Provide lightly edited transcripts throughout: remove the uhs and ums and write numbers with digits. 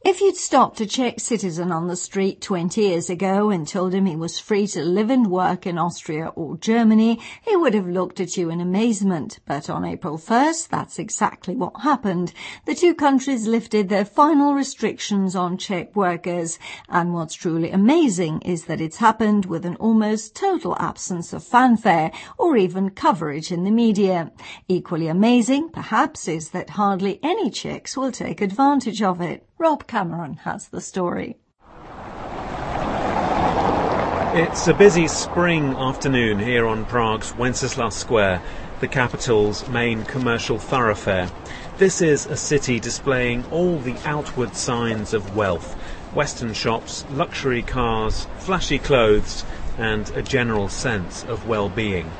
If you'd stopped a Czech citizen on the street 20 years ago and told him he was free to live and work in Austria or Germany, he would have looked at you in amazement. But on April 1st, that's exactly what happened. The two countries lifted their final restrictions on Czech workers. And what's truly amazing is that it's happened with an almost total absence of fanfare or even coverage in the media. Equally amazing, perhaps, is that hardly any Czechs will take advantage of it. Rob Cameron has the story. It's a busy spring afternoon here on Prague's Wenceslas Square, the capital's main commercial thoroughfare. This is a city displaying all the outward signs of wealth: Western shops, luxury cars, flashy clothes, and a general sense of well-being.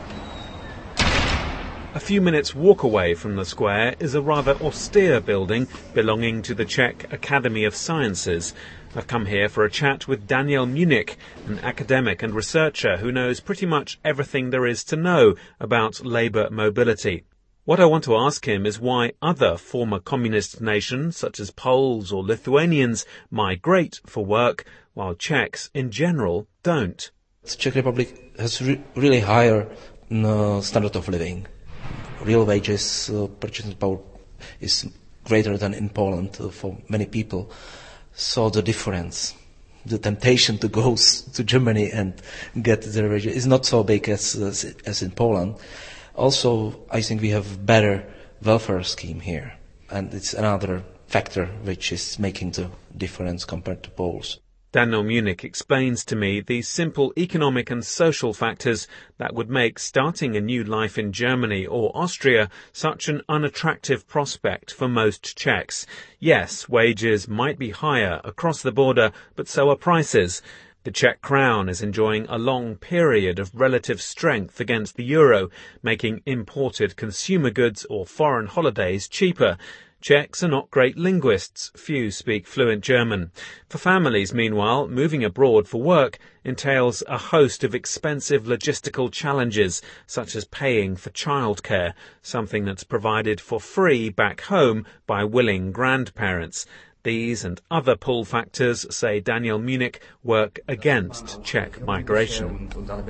A few minutes walk away from the square is a rather austere building belonging to the Czech Academy of Sciences. I've come here for a chat with Daniel Munich, an academic and researcher who knows pretty much everything there is to know about labour mobility. What I want to ask him is why other former communist nations, such as Poles or Lithuanians, migrate for work, while Czechs in general don't. The Czech Republic has really higher standard of living. Real wages, purchasing power is greater than in Poland for many people. So the difference, the temptation to go to Germany and get their wages is not so big as in Poland. Also, I think we have better welfare scheme here. And it's another factor which is making the difference compared to Poles. Daniel Munich explains to me the simple economic and social factors that would make starting a new life in Germany or Austria such an unattractive prospect for most Czechs. Yes, wages might be higher across the border, but so are prices. The Czech crown is enjoying a long period of relative strength against the euro, making imported consumer goods or foreign holidays cheaper. Czechs are not great linguists. Few speak fluent German. For families, meanwhile, moving abroad for work entails a host of expensive logistical challenges, such as paying for childcare, something that's provided for free back home by willing grandparents. These and other pull factors, say Daniel Munich, work against Czech migration.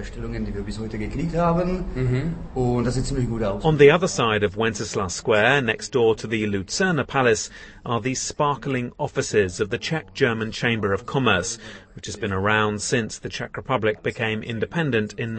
On the other side of Wenceslas Square, next door to the Lucerna Palace, are the sparkling offices of the Czech-German Chamber of Commerce, which has been around since the Czech Republic became independent in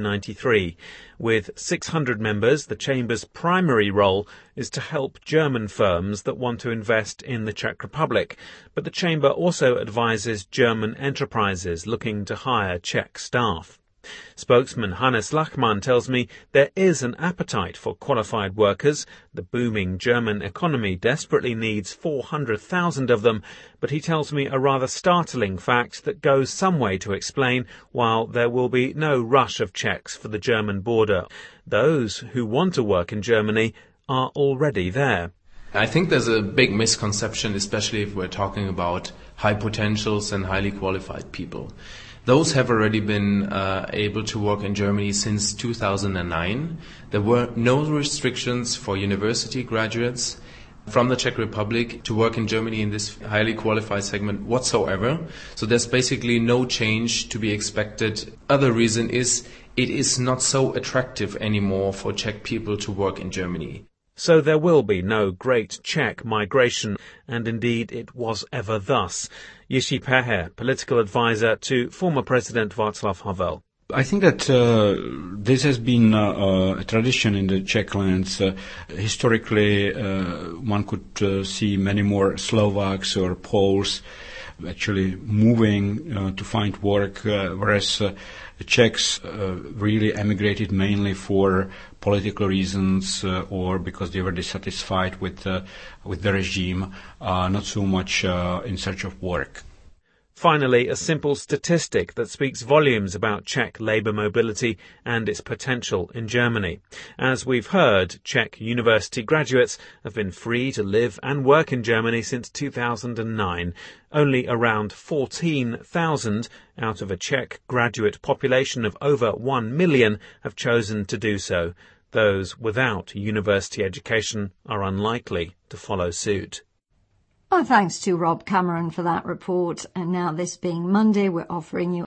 1993. With 600 members, the Chamber's primary role is to help German firms that want to invest in the Czech Republic. But the Chamber also advises German enterprises looking to hire Czech staff. Spokesman Hannes Lachmann tells me there is an appetite for qualified workers. The booming German economy desperately needs 400,000 of them, but he tells me a rather startling fact that goes some way to explain why there will be no rush of Czechs for the German border. Those who want to work in Germany are already there. I think there's a big misconception, especially if we're talking about high potentials and highly qualified people. Those have already been able to work in Germany since 2009. There were no restrictions for university graduates from the Czech Republic to work in Germany in this highly qualified segment whatsoever. So there's basically no change to be expected. Other reason is it is not so attractive anymore for Czech people to work in Germany. So there will be no great Czech migration, and indeed it was ever thus. Jiří Peher, political advisor to former President Václav Havel. I think that this has been a tradition in the Czech lands. Historically, one could see many more Slovaks or Poles actually moving to find work, whereas the Czechs really emigrated mainly for political reasons or because they were dissatisfied with the regime, not so much in search of work. Finally, a simple statistic that speaks volumes about Czech labour mobility and its potential in Germany. As we've heard, Czech university graduates have been free to live and work in Germany since 2009. Only around 14,000 out of a Czech graduate population of over 1 million have chosen to do so. Those without university education are unlikely to follow suit. Well, thanks to Rob Cameron for that report. And now, this being Monday, we're offering you